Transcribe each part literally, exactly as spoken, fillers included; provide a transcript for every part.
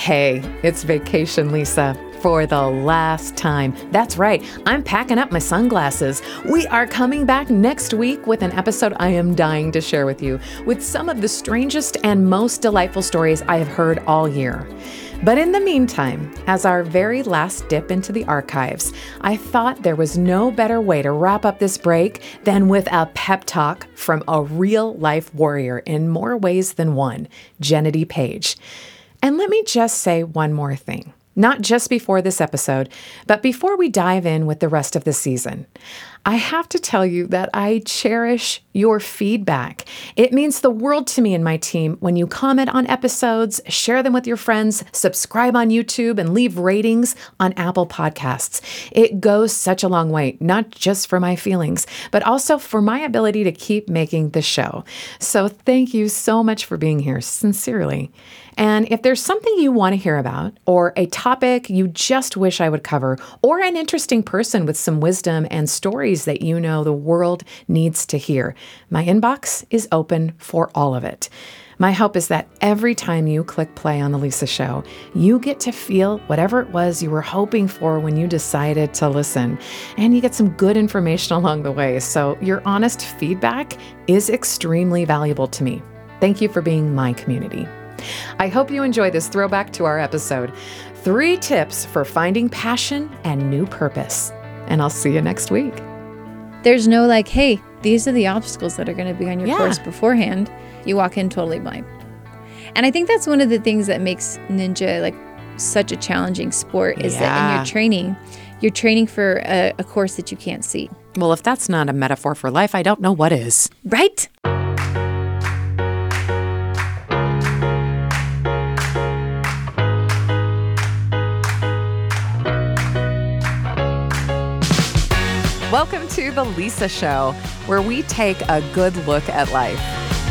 Hey, it's Vacation Lisa for the last time. That's right, I'm packing up my sunglasses. We are coming back next week with an episode I am dying to share with you, with some of the strangest and most delightful stories I have heard all year. But in the meantime, as our very last dip into the archives, I thought there was no better way to wrap up this break than with a pep talk from a real-life warrior in more ways than one, Gennady Page. And let me just say one more thing. Not just before this episode, but before we dive in with the rest of the season. I have to tell you that I cherish your feedback. It means the world to me and my team when you comment on episodes, share them with your friends, subscribe on YouTube, and leave ratings on Apple Podcasts. It goes such a long way, not just for my feelings, but also for my ability to keep making the show. So thank you so much for being here, sincerely. And if there's something you want to hear about, or a topic you just wish I would cover, or an interesting person with some wisdom and stories that you know the world needs to hear, my inbox is open for all of it. My hope is that every time you click play on The Lisa Show, you get to feel whatever it was you were hoping for when you decided to listen, and you get some good information along the way. So your honest feedback is extremely valuable to me. Thank you for being my community. I hope you enjoy this throwback to our episode, Three Tips for Finding Passion and New Purpose. And I'll see you next week. There's no like, hey, these are the obstacles that are going to be on your Yeah. course beforehand. You walk in totally blind. And I think that's one of the things that makes ninja like such a challenging sport is that in Yeah. your training, you're training for a, a course that you can't see. Well, if that's not a metaphor for life, I don't know what is. Right? Welcome to The Lisa Show, where we take a good look at life.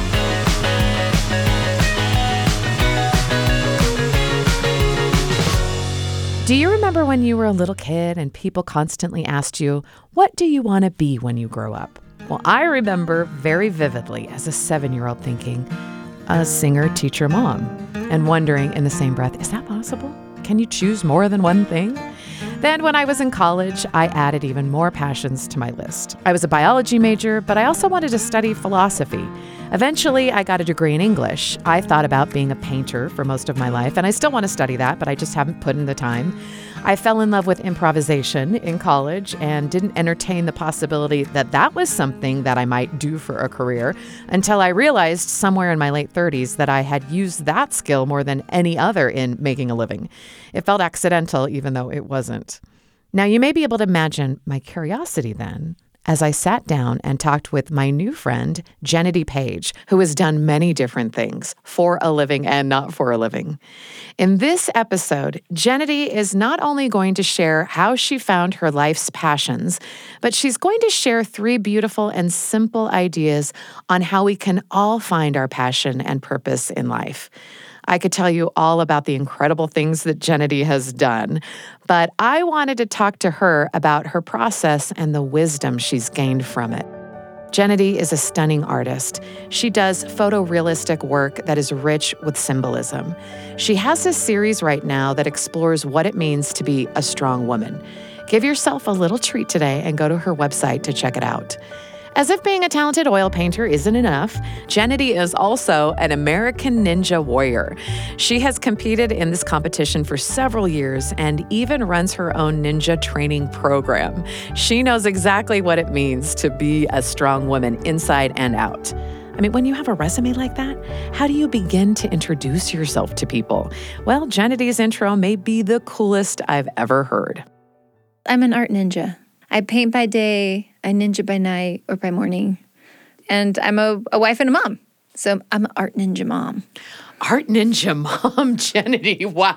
Do you remember when you were a little kid and people constantly asked you, what do you want to be when you grow up? Well, I remember very vividly as a seven-year-old thinking, a singer, teacher, mom, and wondering in the same breath, is that possible? Can you choose more than one thing? Then when I was in college, I added even more passions to my list. I was a biology major, but I also wanted to study philosophy. Eventually, I got a degree in English. I thought about being a painter for most of my life, and I still want to study that, but I just haven't put in the time. I fell in love with improvisation in college and didn't entertain the possibility that that was something that I might do for a career until I realized somewhere in my late thirties that I had used that skill more than any other in making a living. It felt accidental, even though it wasn't. Now, you may be able to imagine my curiosity then as I sat down and talked with my new friend, Gennady Page, who has done many different things for a living and not for a living. In this episode, Gennady is not only going to share how she found her life's passions, but she's going to share three beautiful and simple ideas on how we can all find our passion and purpose in life. I could tell you all about the incredible things that Gennady has done, but I wanted to talk to her about her process and the wisdom she's gained from it. Gennady is a stunning artist. She does photorealistic work that is rich with symbolism. She has a series right now that explores what it means to be a strong woman. Give yourself a little treat today and go to her website to check it out. As if being a talented oil painter isn't enough, Gennady is also an American Ninja Warrior. She has competed in this competition for several years and even runs her own ninja training program. She knows exactly what it means to be a strong woman inside and out. I mean, when you have a resume like that, how do you begin to introduce yourself to people? Well, Gennady's intro may be the coolest I've ever heard. I'm an art ninja. I paint by day, I ninja by night or by morning. And I'm a, a wife and a mom. So I'm an art ninja mom. Art ninja mom, Gennady. Wow.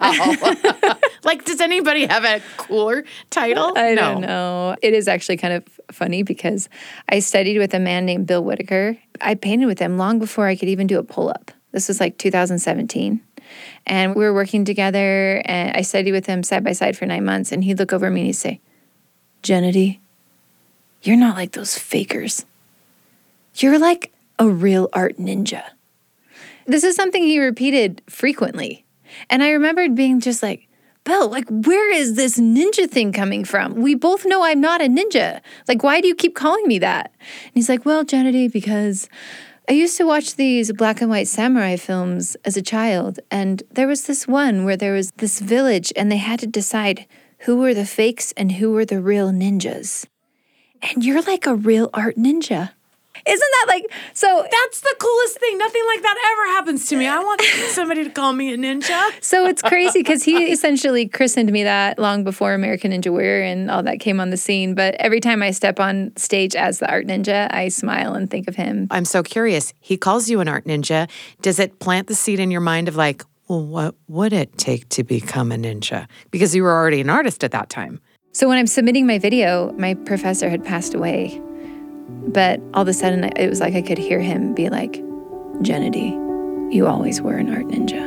Like, does anybody have a cooler title? I no. don't know. It is actually kind of funny because I studied with a man named Bill Whitaker. I painted with him long before I could even do a pull-up. This was like two thousand seventeen. And we were working together, and I studied with him side by side for nine months. And he'd look over at me and he'd say, Gennady, you're not like those fakers. You're like a real art ninja. This is something he repeated frequently. And I remembered being just like, Bill, like, where is this ninja thing coming from? We both know I'm not a ninja. Like, why do you keep calling me that? And he's like, well, Jennedy, because I used to watch these black and white samurai films as a child. And there was this one where there was this village and they had to decide who were the fakes and who were the real ninjas. And you're like a real art ninja. Isn't that like, so That's the coolest thing. Nothing like that ever happens to me. I want somebody to call me a ninja. So it's crazy because he essentially christened me that long before American Ninja Warrior and all that came on the scene. But every time I step on stage as the art ninja, I smile and think of him. I'm so curious. He calls you an art ninja. Does it plant the seed in your mind of like, well, what would it take to become a ninja? Because you were already an artist at that time. So when I'm submitting my video, my professor had passed away. But all of a sudden, it was like I could hear him be like, Jennedy, you always were an art ninja.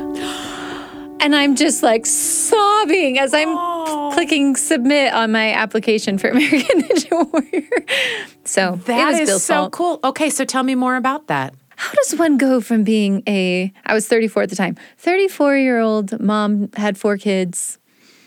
And I'm just like sobbing as I'm Oh. clicking submit on my application for American Ninja Warrior. So That it was is Bill's so fault. cool. Okay, so tell me more about that. How does one go from being a, I was thirty-four at the time, thirty-four-year-old mom, had four kids,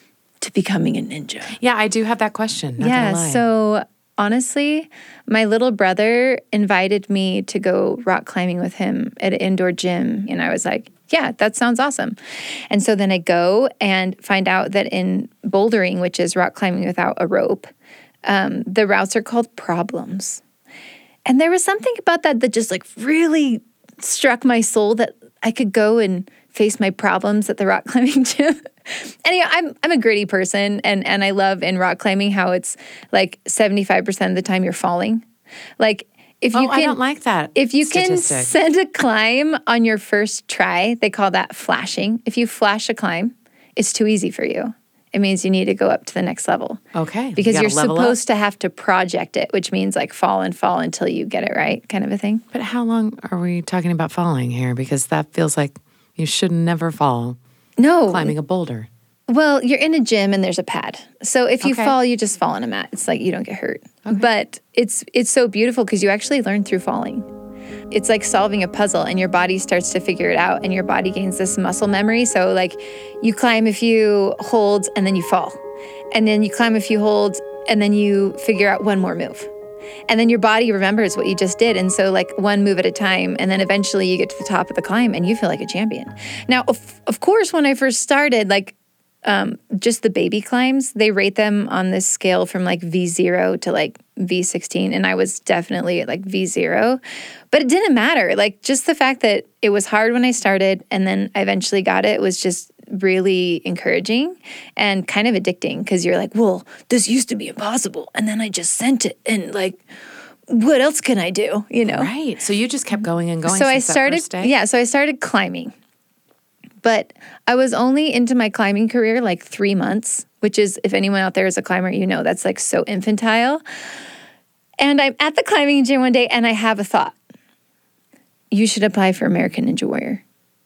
to becoming a ninja? Yeah, I do have that question. Not Yeah, gonna lie. so honestly, my little brother invited me to go rock climbing with him at an indoor gym. And I was like, yeah, that sounds awesome. And so then I go and find out that in bouldering, which is rock climbing without a rope, um, the routes are called problems. And there was something about that that just like really struck my soul that I could go and face my problems at the rock climbing gym. Anyway, I'm I'm a gritty person, and and I love in rock climbing how it's like seventy-five percent of the time you're falling. Like if you oh, can, I don't like that. if you can statistic. send a climb on your first try, they call that flashing. If you flash a climb, it's too easy for you. It means you need to go up to the next level. Okay. Because you you're gotta level up. supposed to have to project it, which means like fall and fall until you get it right, kind of a thing. But how long are we talking about falling here? Because that feels like you should never fall No. climbing a boulder. Well, you're in a gym and there's a pad. So if you Okay. fall, you just fall on a mat. It's like you don't get hurt. But it's it's so beautiful because you actually learn through falling. It's like solving a puzzle and your body starts to figure it out and your body gains this muscle memory. So like you climb a few holds and then you fall. And then you climb a few holds and then you figure out one more move. And then your body remembers what you just did. And so like one move at a time. And then eventually you get to the top of the climb and you feel like a champion. Now, of, of course, when I first started, like um, just the baby climbs, they rate them on this scale from like V zero to like V sixteen. And I was definitely at like V zero. But it didn't matter. Like just the fact that it was hard when I started and then I eventually got it was just really encouraging and kind of addicting because you're like, well, this used to be impossible. And then I just sent it. And like, what else can I do? You know? Right. So you just kept going and going. So I since that started, first day? yeah, so I started climbing. But I was only into my climbing career like three months, which is, if anyone out there is a climber, you know, that's like so infantile. And I'm at the climbing gym one day and I have a thought. You should apply for American Ninja Warrior.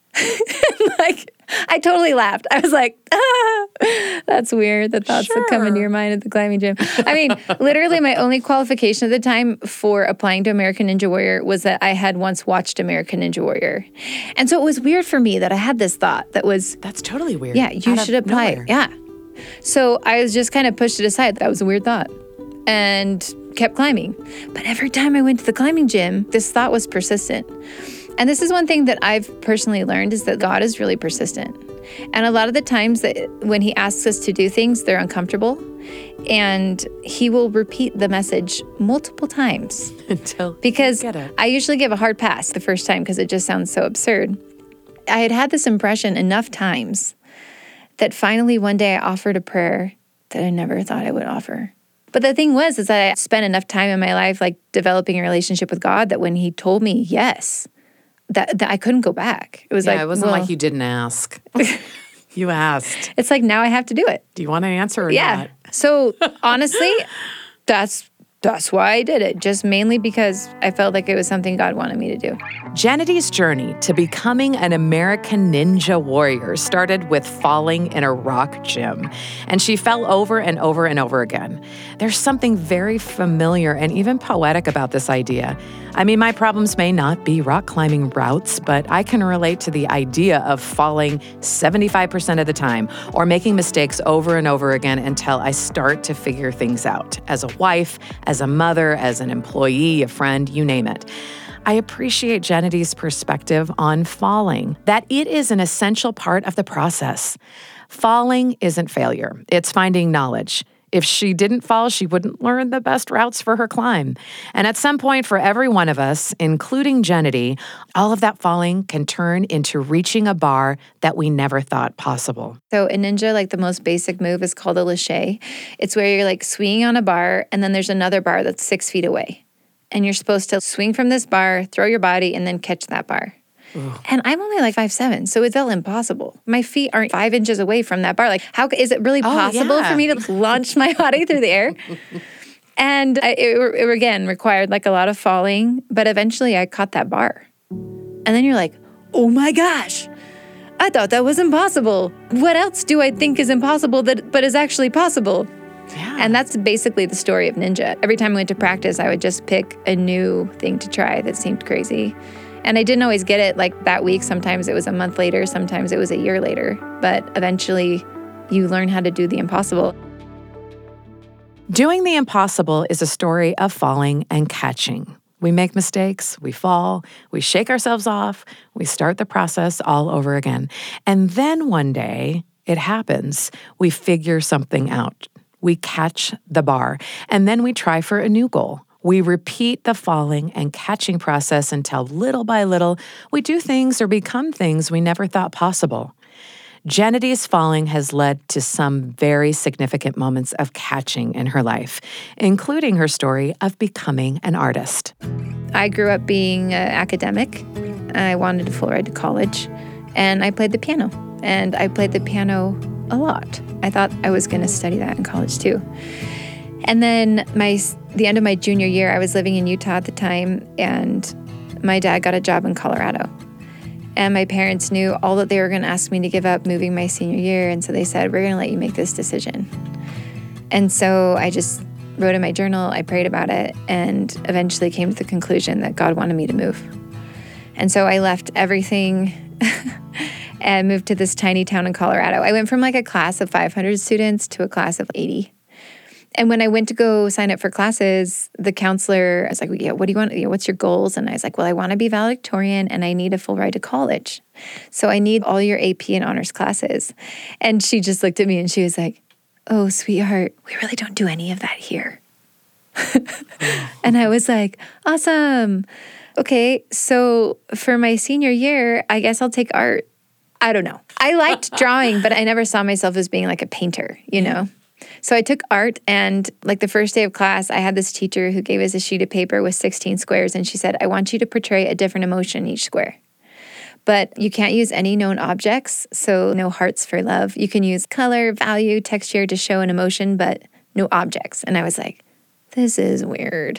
Like, I totally laughed. I was like, ah, that's weird. The thoughts that come into Sure. your mind at the climbing gym. I mean, literally my only qualification at the time for applying to American Ninja Warrior was that I had once watched American Ninja Warrior. And so it was weird for me that I had this thought that was, That's totally weird. yeah, you Out of should apply. nowhere. Yeah. So I was just kind of pushed it aside. That was a weird thought and kept climbing. But every time I went to the climbing gym, this thought was persistent. And this is one thing that I've personally learned is that God is really persistent. And a lot of the times that when he asks us to do things, they're uncomfortable. And he will repeat the message multiple times. Until Because you get it. I usually give a hard pass the first time because it just sounds so absurd. I had had this impression enough times that finally one day I offered a prayer that I never thought I would offer. But the thing was, is that I spent enough time in my life like developing a relationship with God that when he told me yes, that, that I couldn't go back. It was Yeah, like, it wasn't well, like you didn't ask. You asked. it's like now I have to do it. Do you want to answer or Yeah. not? So honestly, that's that's why I did it. Just mainly because I felt like it was something God wanted me to do. Jennedy's journey to becoming an American Ninja Warrior started with falling in a rock gym, and she fell over and over and over again. There's something very familiar and even poetic about this idea. I mean, my problems may not be rock climbing routes, but I can relate to the idea of falling seventy-five percent of the time or making mistakes over and over again until I start to figure things out. As a wife, as a mother, as an employee, a friend, you name it. I appreciate Jenity's perspective on falling, that it is an essential part of the process. Falling isn't failure. It's finding knowledge. If she didn't fall, she wouldn't learn the best routes for her climb. And at some point for every one of us, including Jenity, all of that falling can turn into reaching a bar that we never thought possible. So in Ninja, like the most basic move is called a lache. It's where you're like swinging on a bar and then there's another bar that's six feet away. And you're supposed to swing from this bar, throw your body, and then catch that bar. Ugh. And I'm only like five seven, so it felt impossible. My feet aren't five inches away from that bar. Like, how is it really possible oh, yeah. for me to launch my body through the air? And I, it, it again required like a lot of falling, but eventually I caught that bar. And then you're like, oh my gosh, I thought that was impossible. What else do I think is impossible that but is actually possible? Yeah. And that's basically the story of Ninja. Every time I went to practice, I would just pick a new thing to try that seemed crazy. And I didn't always get it like that week. Sometimes it was a month later. Sometimes it was a year later. But eventually, you learn how to do the impossible. Doing the impossible is a story of falling and catching. We make mistakes, we fall, we shake ourselves off, we start the process all over again. And then one day, it happens. We figure something out. We catch the bar, and then we try for a new goal. We repeat the falling and catching process until little by little, we do things or become things we never thought possible. Jenity's falling has led to some very significant moments of catching in her life, including her story of becoming an artist. I grew up being an academic. I wanted a full ride to college, and I played the piano. And I played the piano a lot. I thought I was going to study that in college too. And then my the end of my junior year, I was living in Utah at the time, and my dad got a job in Colorado. And my parents knew all that they were going to ask me to give up moving my senior year, and so they said, we're going to let you make this decision. And so I just wrote in my journal, I prayed about it, and eventually came to the conclusion that God wanted me to move. And so I left everything and moved to this tiny town in Colorado. I went from like a class of five hundred students to a class of eighty. And when I went to go sign up for classes, the counselor was like, yeah, what do you want? You know, what's your goals? And I was like, well, I want to be valedictorian and I need a full ride to college. So I need all your A P and honors classes. And she just looked at me and she was like, oh, sweetheart, we really don't do any of that here. And I was like, awesome. Okay, so for my senior year, I guess I'll take art. I don't know. I liked drawing, but I never saw myself as being like a painter, you know? So I took art, and like the first day of class, I had this teacher who gave us a sheet of paper with sixteen squares, and she said, I want you to portray a different emotion in each square. But you can't use any known objects, so no hearts for love. You can use color, value, texture to show an emotion, but no objects. And I was like, this is weird.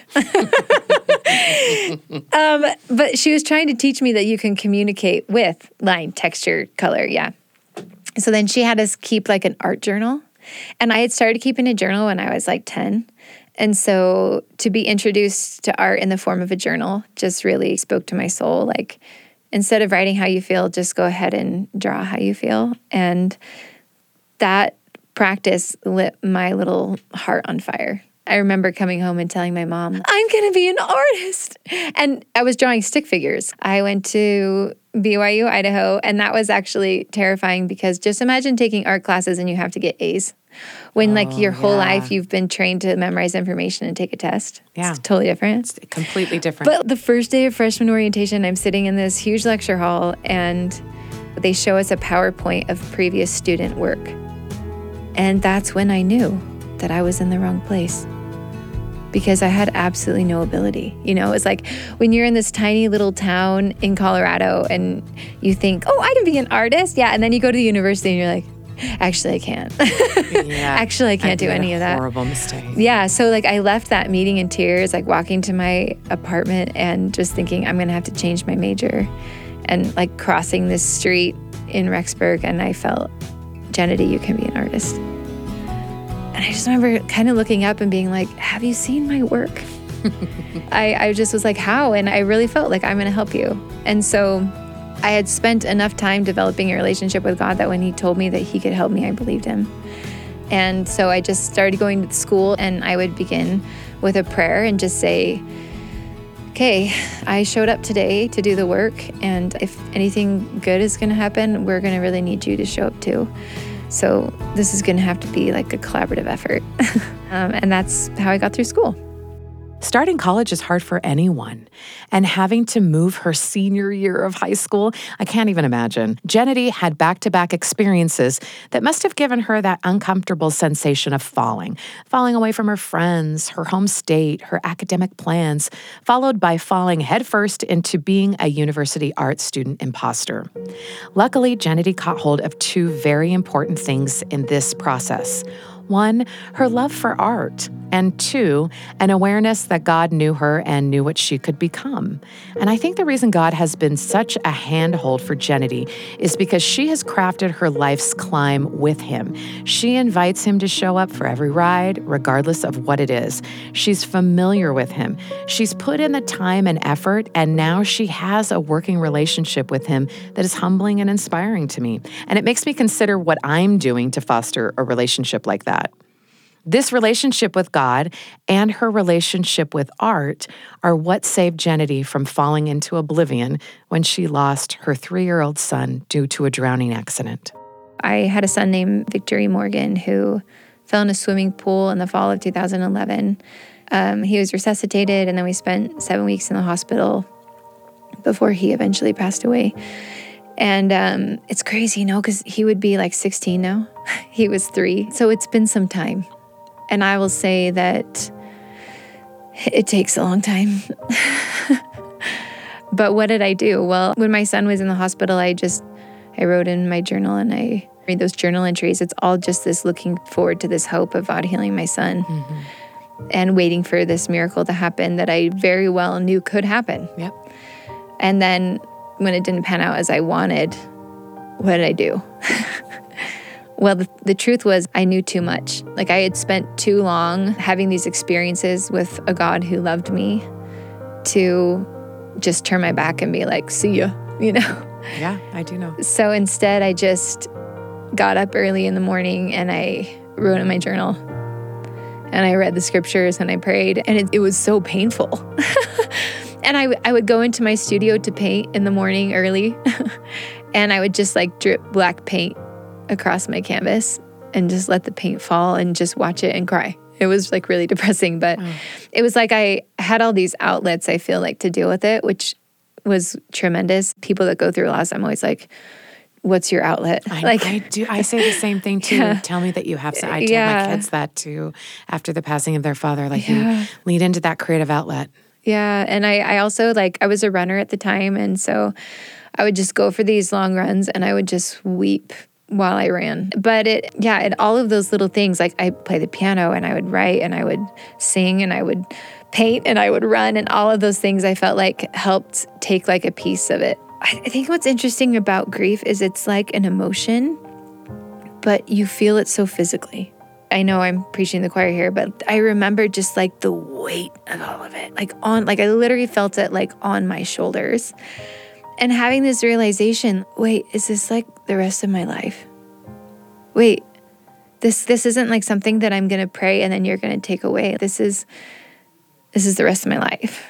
um, but she was trying to teach me that you can communicate with line, texture, color, yeah. So then she had us keep like an art journal. And I had started keeping a journal when I was like ten. And so to be introduced to art in the form of a journal just really spoke to my soul. Like, instead of writing how you feel, just go ahead and draw how you feel. And that practice lit my little heart on fire. I remember coming home and telling my mom, I'm going to be an artist. And I was drawing stick figures. I went to B Y U, Idaho, and that was actually terrifying because just imagine taking art classes and you have to get A's. When oh, like your whole yeah. life you've been trained to memorize information and take a test. Yeah. It's totally different. It's completely different. But the first day of freshman orientation, I'm sitting in this huge lecture hall and they show us a PowerPoint of previous student work. And that's when I knew that I was in the wrong place. Because I had absolutely no ability. You know, it's like when you're in this tiny little town in Colorado and you think, oh, I can be an artist. Yeah. And then you go to the university and you're like, actually, I can't. Yeah, actually, I can't I do any of that. Horrible mistake. Yeah. So like I left that meeting in tears, like walking to my apartment and just thinking I'm going to have to change my major and like crossing this street in Rexburg. And I felt, Jenity, you can be an artist. And I just remember kind of looking up and being like, have you seen my work? I, I just was like, how? And I really felt like I'm going to help you. And so I had spent enough time developing a relationship with God that when he told me that he could help me, I believed him. And so I just started going to school, and I would begin with a prayer and just say, okay, I showed up today to do the work, and if anything good is going to happen, we're going to really need you to show up too. So this is going to have to be like a collaborative effort. um, and that's how I got through school. Starting college is hard for anyone, and having to move her senior year of high school, I can't even imagine. Jennedy had back-to-back experiences that must have given her that uncomfortable sensation of falling, falling away from her friends, her home state, her academic plans, followed by falling headfirst into being a university art student imposter. Luckily, Jennedy caught hold of two very important things in this process. One, her love for art, and two, an awareness that God knew her and knew what she could become. And I think the reason God has been such a handhold for Jennedy is because she has crafted her life's climb with him. She invites him to show up for every ride, regardless of what it is. She's familiar with him. She's put in the time and effort, and now she has a working relationship with him that is humbling and inspiring to me. And it makes me consider what I'm doing to foster a relationship like that. This relationship with God and her relationship with art are what saved Jennedy from falling into oblivion when she lost her three-year-old son due to a drowning accident. I had a son named Victory Morgan who fell in a swimming pool in the fall of two thousand eleven. Um, he was resuscitated, and then we spent seven weeks in the hospital before he eventually passed away. And um, it's crazy, you know, because he would be like sixteen now. He was three. So it's been some time. And I will say that it takes a long time. But what did I do? Well, when my son was in the hospital, I just, I wrote in my journal, and I read those journal entries. It's all just this looking forward to this hope of God healing my son mm-hmm. and waiting for this miracle to happen that I very well knew could happen. Yep. And then when it didn't pan out as I wanted, what did I do? Well, the, the truth was I knew too much. Like I had spent too long having these experiences with a God who loved me to just turn my back and be like, see ya, you know? Yeah, I do know. So instead, I just got up early in the morning and I wrote in my journal. And I read the scriptures and I prayed, and it, it was so painful. And I, I would go into my studio to paint in the morning early, and I would just like drip black paint across my canvas and just let the paint fall and just watch it and cry. It was like really depressing, but oh. It was like I had all these outlets, I feel like, to deal with it, which was tremendous. People that go through loss, I'm always like, what's your outlet? I, like I do. I say the same thing too. Yeah. Tell me that you have some. I tell yeah. my kids that too after the passing of their father. Like yeah. you lead into that creative outlet. Yeah. And I, I also like, I was a runner at the time. And so I would just go for these long runs and I would just weep while I ran. But it, yeah, and all of those little things, like I play the piano and I would write and I would sing and I would paint and I would run, and all of those things I felt like helped take like a piece of it. I think what's interesting about grief is it's like an emotion, but you feel it so physically. I know I'm preaching the choir here, but I remember just like the weight of all of it, like on, like I literally felt it like on my shoulders. And having this realization, wait, is this like the rest of my life? Wait, this this isn't like something that I'm going to pray and then you're going to take away. This is this is the rest of my life.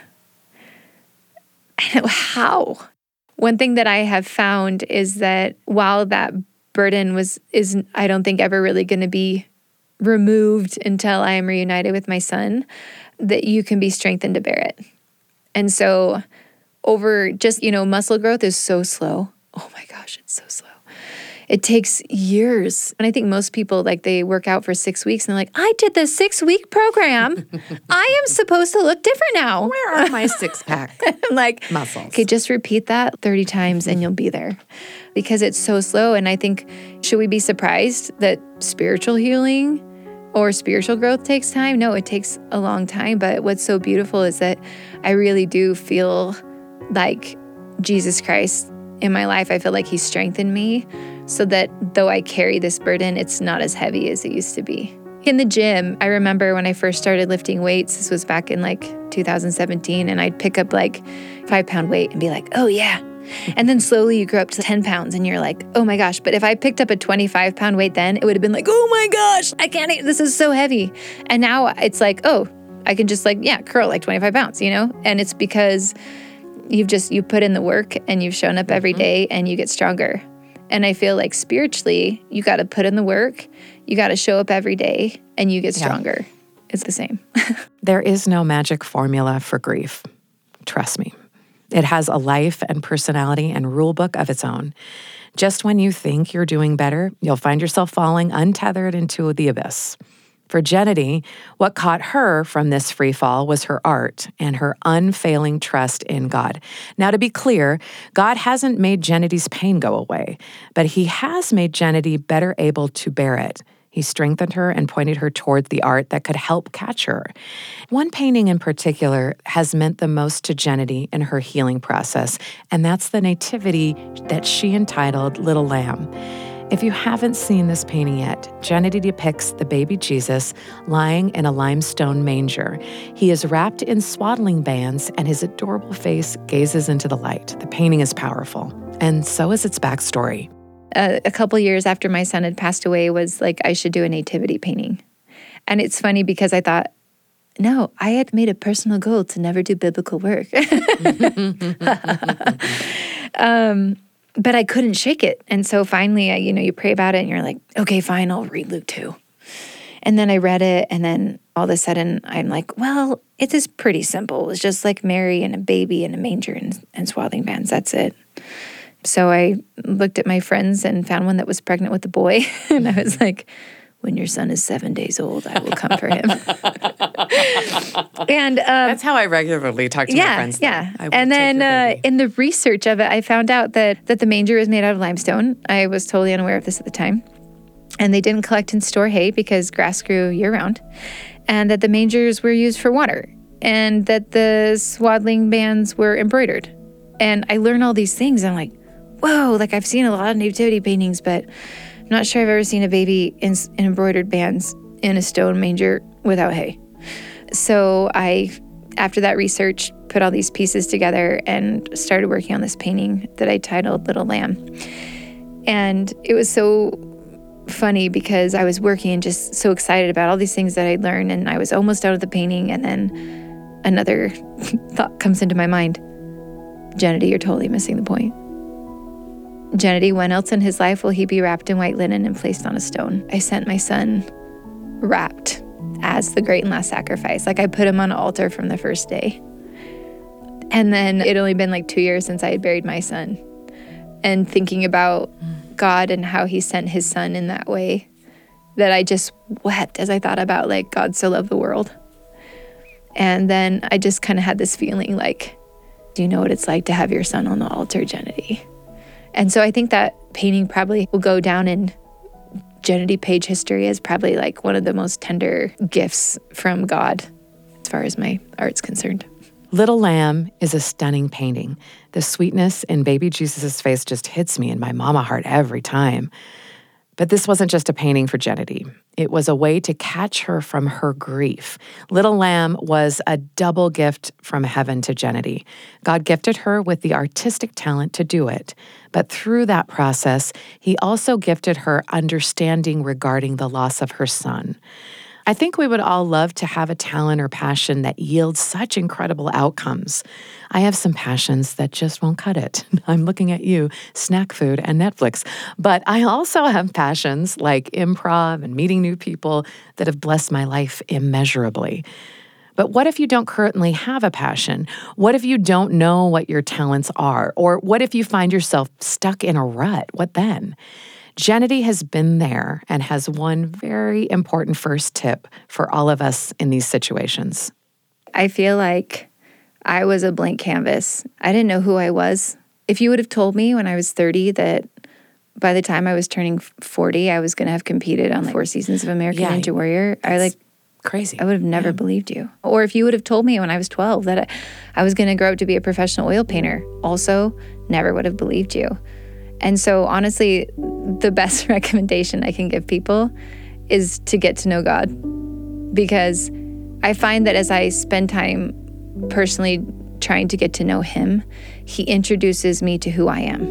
I know how. One thing that I have found is that while that burden was is I don't think ever really going to be removed until I am reunited with my son, that you can be strengthened to bear it. And so over just, you know, muscle growth is so slow. Oh my gosh, it's so slow. It takes years. And I think most people, like, they work out for six weeks and they're like, I did the six-week program. I am supposed to look different now. Where are my six-pack like muscles? Okay, just repeat that thirty times and you'll be there. Because it's so slow. And I think, should we be surprised that spiritual healing or spiritual growth takes time? No, it takes a long time. But what's so beautiful is that I really do feel like Jesus Christ in my life. I feel like He strengthened me so that though I carry this burden, it's not as heavy as it used to be. In the gym, I remember when I first started lifting weights, this was back in like two thousand seventeen, and I'd pick up like five pound weight and be like, oh yeah. And then slowly you grow up to ten pounds and you're like, oh my gosh. But if I picked up a twenty-five pound weight then, it would have been like, oh my gosh, I can't eat, this is so heavy. And now it's like, oh, I can just like, yeah, curl like twenty-five pounds, you know? And it's because you've just, you put in the work and you've shown up every day and you get stronger. And I feel like spiritually, you got to put in the work, you got to show up every day, and you get stronger. Yeah. It's the same. There is no magic formula for grief. Trust me. It has a life and personality and rule book of its own. Just when you think you're doing better, you'll find yourself falling untethered into the abyss. For Jennedy, what caught her from this free fall was her art and her unfailing trust in God. Now, to be clear, God hasn't made Jennedy's pain go away, but he has made Jennedy better able to bear it. He strengthened her and pointed her toward the art that could help catch her. One painting in particular has meant the most to Jennedy in her healing process, and that's the nativity that she entitled Little Lamb. If you haven't seen this painting yet, Jennedy depicts the baby Jesus lying in a limestone manger. He is wrapped in swaddling bands, and his adorable face gazes into the light. The painting is powerful, and so is its backstory. Uh, a couple years after my son had passed away was like, I should do a nativity painting. And it's funny because I thought, no, I had made a personal goal to never do biblical work. um, but I couldn't shake it. And so finally, I, you know, you pray about it and you're like, okay, fine, I'll read Luke two. And then I read it, and then all of a sudden I'm like, well, it is pretty simple. It's just like Mary and a baby in a manger and, and swaddling bands. That's it. So I looked at my friends and found one that was pregnant with a boy. And I was like, when your son is seven days old, I will come for him. and um, That's how I regularly talk to yeah, my friends. Yeah, yeah. And then uh, in the research of it, I found out that, that the manger is made out of limestone. I was totally unaware of this at the time. And they didn't collect and store hay because grass grew year-round. And that the mangers were used for water. And that the swaddling bands were embroidered. And I learned all these things. I'm like, whoa, like I've seen a lot of nativity paintings, but I'm not sure I've ever seen a baby in, in embroidered bands in a stone manger without hay. So I, after that research, put all these pieces together and started working on this painting that I titled Little Lamb. And it was so funny because I was working and just so excited about all these things that I'd learned, and I was almost out of the painting, and then another thought comes into my mind. Jennedy, you're totally missing the point. Jennedy, when else in his life will he be wrapped in white linen and placed on a stone? I sent my son wrapped as the great and last sacrifice. Like I put him on an altar from the first day. And then it only been like two years since I had buried my son. And thinking about God and how he sent his son in that way, that I just wept as I thought about like God so loved the world. And then I just kind of had this feeling like, do you know what it's like to have your son on the altar, Jennedy? And so I think that painting probably will go down in Jennedy Page history as probably like one of the most tender gifts from God as far as my art's concerned. Little Lamb is a stunning painting. The sweetness in baby Jesus' face just hits me in my mama heart every time. But this wasn't just a painting for Jennedy. It was a way to catch her from her grief. Little Lamb was a double gift from heaven to Jennedy. God gifted her with the artistic talent to do it. But through that process, he also gifted her understanding regarding the loss of her son. I think we would all love to have a talent or passion that yields such incredible outcomes. I have some passions that just won't cut it. I'm looking at you, snack food and Netflix. But I also have passions like improv and meeting new people that have blessed my life immeasurably. But what if you don't currently have a passion? What if you don't know what your talents are? Or what if you find yourself stuck in a rut? What then? Jennedy has been there and has one very important first tip for all of us in these situations. I feel like I was a blank canvas. I didn't know who I was. If you would have told me when I was thirty that by the time I was turning forty, I was going to have competed on like four seasons of American yeah, Ninja Warrior, I like crazy. I would have never yeah. believed you. Or if you would have told me when I was twelve that I, I was going to grow up to be a professional oil painter, also never would have believed you. And so honestly, the best recommendation I can give people is to get to know God, because I find that as I spend time personally trying to get to know him, he introduces me to who I am.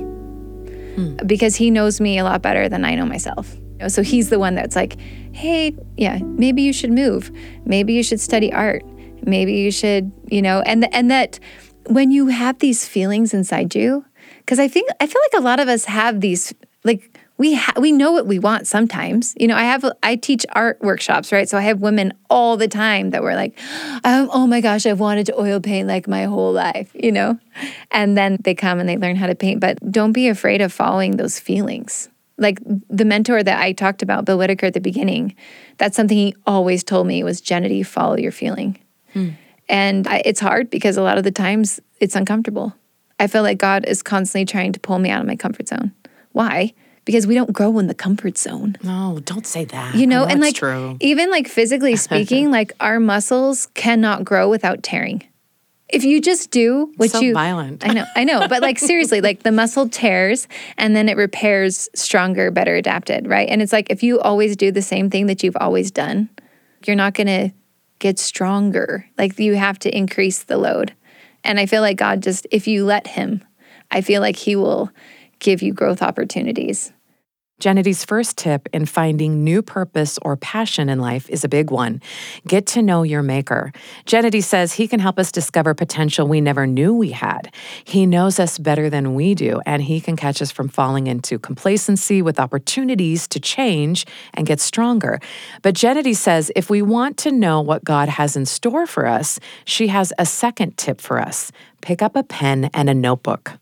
Hmm. Because he knows me a lot better than I know myself. So he's the one that's like, hey, yeah, maybe you should move. Maybe you should study art. Maybe you should, you know, and and that when you have these feelings inside you, because I think, I feel like a lot of us have these, like, we ha- we know what we want sometimes. You know, I have, I teach art workshops, right? So I have women all the time that were like, um, oh my gosh, I've wanted to oil paint like my whole life, you know? And then they come and they learn how to paint, but don't be afraid of following those feelings. Like the mentor that I talked about, Bill Whitaker, at the beginning, that's something he always told me was, Gennady, follow your feeling. Hmm. And I, it's hard because a lot of the times it's uncomfortable. I feel like God is constantly trying to pull me out of my comfort zone. Why? Because we don't grow in the comfort zone. No, don't say that. You know, know and like true. Even like physically speaking, like our muscles cannot grow without tearing. If you just do what so you violent. I know, I know, but like seriously, like the muscle tears and then it repairs stronger, better adapted, right? And it's like if you always do the same thing that you've always done, you're not going to get stronger. Like you have to increase the load. And I feel like God just, if you let him, I feel like he will give you growth opportunities. Gennady's first tip in finding new purpose or passion in life is a big one. Get to know your maker. Gennady says he can help us discover potential we never knew we had. He knows us better than we do, and he can catch us from falling into complacency with opportunities to change and get stronger. But Gennady says if we want to know what God has in store for us, she has a second tip for us. Pick up a pen and a notebook.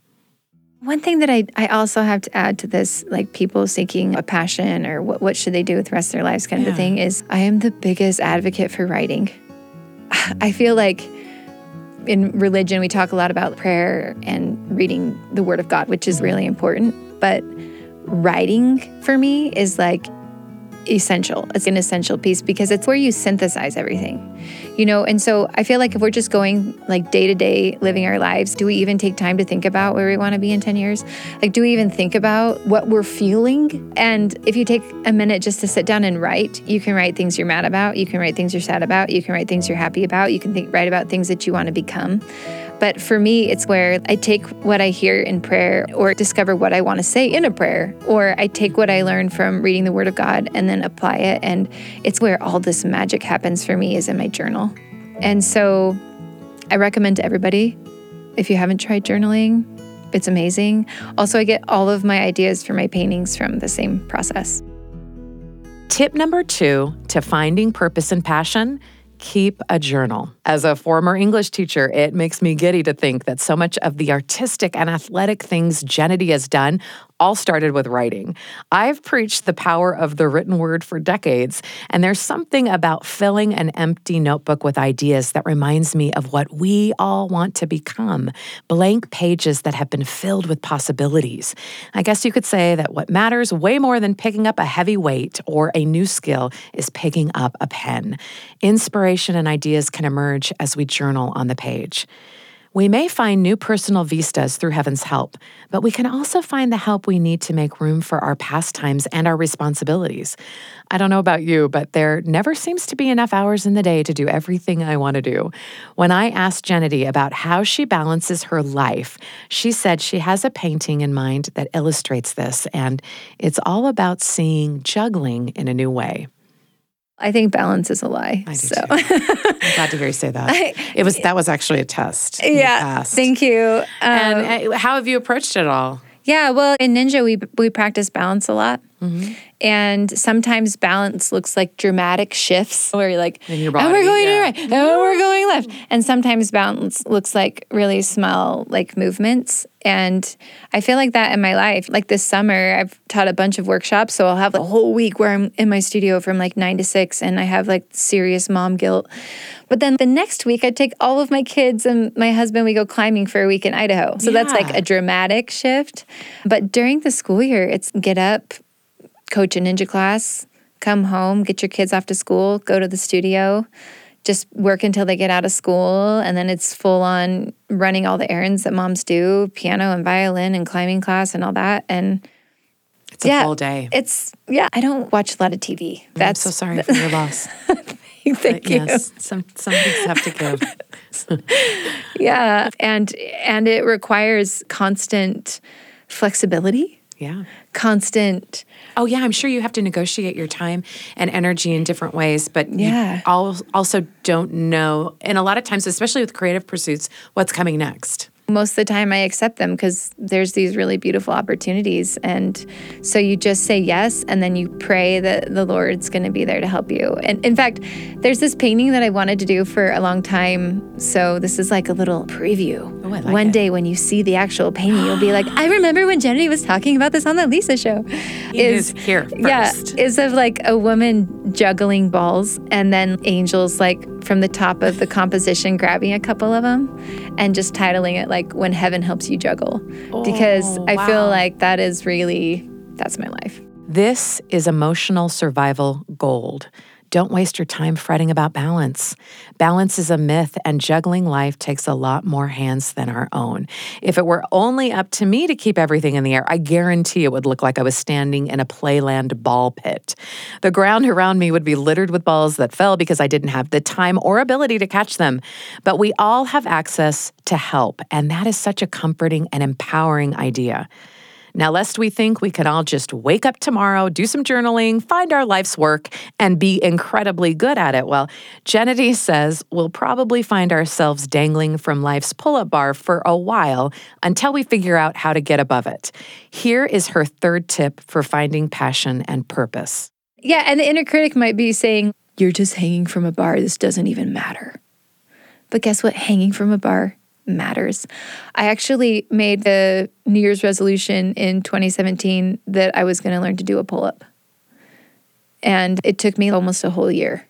One thing that I, I also have to add to this, like people seeking a passion or what, what should they do with the rest of their lives kind yeah. of a thing, is I am the biggest advocate for writing. I feel like in religion, we talk a lot about prayer and reading the Word of God, which is really important. But writing for me is like essential. It's an essential piece because it's where you synthesize everything, you know? And so I feel like if we're just going like day to day living our lives, do we even take time to think about where we want to be in ten years? Like, do we even think about what we're feeling? And if you take a minute just to sit down and write, you can write things you're mad about. You can write things you're sad about. You can write things you're happy about. You can think, write about things that you want to become. But for me, it's where I take what I hear in prayer or discover what I want to say in a prayer, or I take what I learned from reading the Word of God and then apply it. And it's where all this magic happens for me, is in my journal. And so I recommend to everybody, if you haven't tried journaling, it's amazing. Also, I get all of my ideas for my paintings from the same process. Tip number two to finding purpose and passion: keep a journal. As a former English teacher, it makes me giddy to think that so much of the artistic and athletic things Gennady has done all started with writing. I've preached the power of the written word for decades, and there's something about filling an empty notebook with ideas that reminds me of what we all want to become, blank pages that have been filled with possibilities. I guess you could say that what matters way more than picking up a heavy weight or a new skill is picking up a pen. Inspiration and ideas can emerge as we journal on the page. We may find new personal vistas through Heaven's help, but we can also find the help we need to make room for our pastimes and our responsibilities. I don't know about you, but there never seems to be enough hours in the day to do everything I want to do. When I asked Gennady about how she balances her life, she said she has a painting in mind that illustrates this, and it's all about seeing juggling in a new way. I think balance is a lie. I do so. too. I'm glad to hear you say that. I, it was that was actually a test. Yeah, thank you. Um, and uh, how have you approached it all? Yeah, well, in Ninja, we we practice balance a lot. Mm-hmm. And sometimes balance looks like dramatic shifts where you're like, in your body, and we're going yeah. to right, and we're going left. And sometimes balance looks like really small, like movements. And I feel like that in my life. Like this summer, I've taught a bunch of workshops. So I'll have a whole week where I'm in my studio from like nine to six and I have like serious mom guilt. But then the next week, I take all of my kids and my husband, we go climbing for a week in Idaho. So yeah. That's like a dramatic shift. But during the school year, it's get up, coach a ninja class, come home, get your kids off to school, go to the studio, just work until they get out of school. And then it's full on running all the errands that moms do, piano and violin and climbing class and all that. And It's a yeah, full day. It's, yeah, I don't watch a lot of T V. That's I'm so sorry for your loss. Thank but you. Yes, some, some things have to give. Yeah. And, and it requires constant flexibility. Yeah. Constant. Oh, yeah. I'm sure you have to negotiate your time and energy in different ways, but Yeah. you al- also don't know, and a lot of times, especially with creative pursuits, what's coming next. Most of the time I accept them because there's these really beautiful opportunities. And so you just say yes, and then you pray that the Lord's going to be there to help you. And in fact, there's this painting that I wanted to do for a long time. So this is like a little preview. Oh, I like One it. day when you see the actual painting, you'll be like, I remember when Jenny was talking about this on the Lisa show. He is here first. Yeah, is of like a woman juggling balls and then angels like from the top of the composition grabbing a couple of them and just titling it like When Heaven Helps You Juggle. Because Oh, I feel wow. like that is really, that's my life. This is emotional survival gold. Don't waste your time fretting about balance. Balance is a myth, and juggling life takes a lot more hands than our own. If it were only up to me to keep everything in the air, I guarantee it would look like I was standing in a playland ball pit. The ground around me would be littered with balls that fell because I didn't have the time or ability to catch them. But we all have access to help, and that is such a comforting and empowering idea. Now, lest we think we can all just wake up tomorrow, do some journaling, find our life's work, and be incredibly good at it. Well, Gennady says we'll probably find ourselves dangling from life's pull-up bar for a while until we figure out how to get above it. Here is her third tip for finding passion and purpose. Yeah, and the inner critic might be saying, you're just hanging from a bar. This doesn't even matter. But guess what? Hanging from a bar matters. I actually made the New Year's resolution in twenty seventeen that I was going to learn to do a pull-up. And it took me almost a whole year.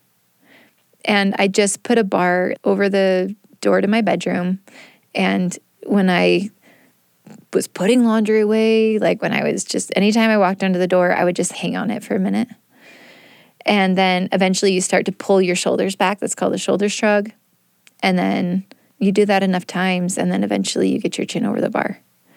And I just put a bar over the door to my bedroom. And when I was putting laundry away, like when I was just, anytime I walked under the door, I would just hang on it for a minute. And then eventually you start to pull your shoulders back. That's called the shoulder shrug. And then you do that enough times, and then eventually you get your chin over the bar.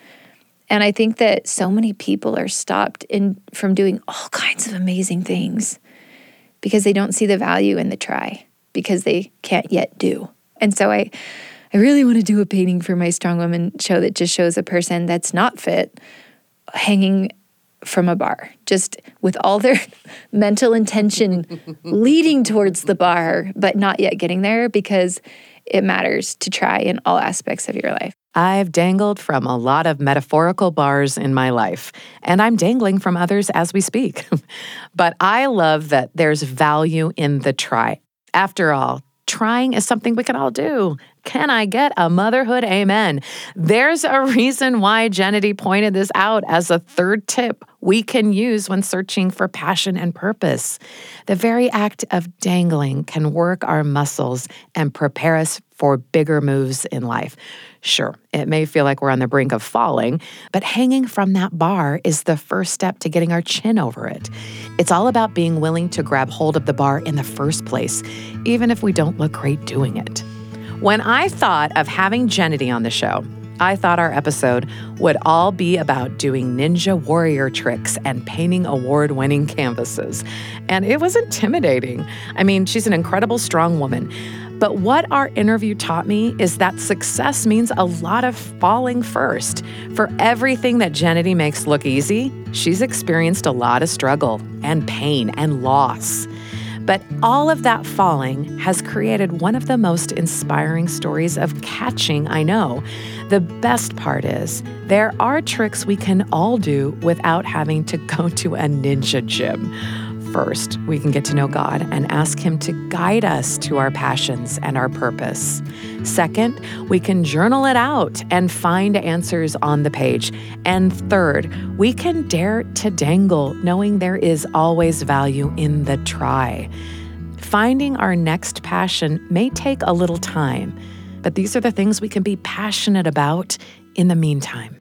And I think that so many people are stopped in from doing all kinds of amazing things because they don't see the value in the try, because they can't yet do. And so I, I really want to do a painting for my Strong Woman show that just shows a person that's not fit hanging from a bar, just with all their mental intention leading towards the bar, but not yet getting there, because it matters to try in all aspects of your life. I've dangled from a lot of metaphorical bars in my life, and I'm dangling from others as we speak. But I love that there's value in the try. After all, trying is something we can all do. Can I get a motherhood amen? There's a reason why Gennady pointed this out as a third tip we can use when searching for passion and purpose. The very act of dangling can work our muscles and prepare us for bigger moves in life. Sure, it may feel like we're on the brink of falling, but hanging from that bar is the first step to getting our chin over it. It's all about being willing to grab hold of the bar in the first place, even if we don't look great doing it. When I thought of having Gennady on the show, I thought our episode would all be about doing ninja warrior tricks and painting award-winning canvases. And it was intimidating. I mean, she's an incredible, strong woman. But what our interview taught me is that success means a lot of falling first. For everything that Gennady makes look easy, she's experienced a lot of struggle and pain and loss. But all of that falling has created one of the most inspiring stories of catching I know. The best part is, there are tricks we can all do without having to go to a ninja gym. First, we can get to know God and ask Him to guide us to our passions and our purpose. Second, we can journal it out and find answers on the page. And third, we can dare to dangle, knowing there is always value in the try. Finding our next passion may take a little time, but these are the things we can be passionate about in the meantime.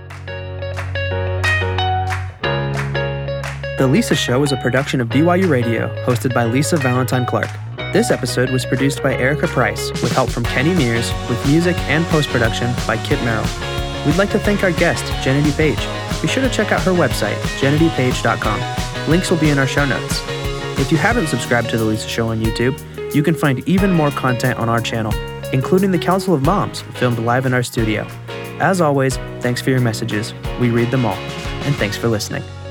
The Lisa Show is a production of B Y U Radio, hosted by Lisa Valentine Clark. This episode was produced by Erica Price, with help from Kenny Mears, with music and post-production by Kit Merrill. We'd like to thank our guest, Gennady Page. be sure to check out her website, jenity page dot com. Links will be in our show notes. If you haven't subscribed to The Lisa Show on YouTube, you can find even more content on our channel, including the Council of Moms, filmed live in our studio. As always, thanks for your messages. We read them all. And thanks for listening.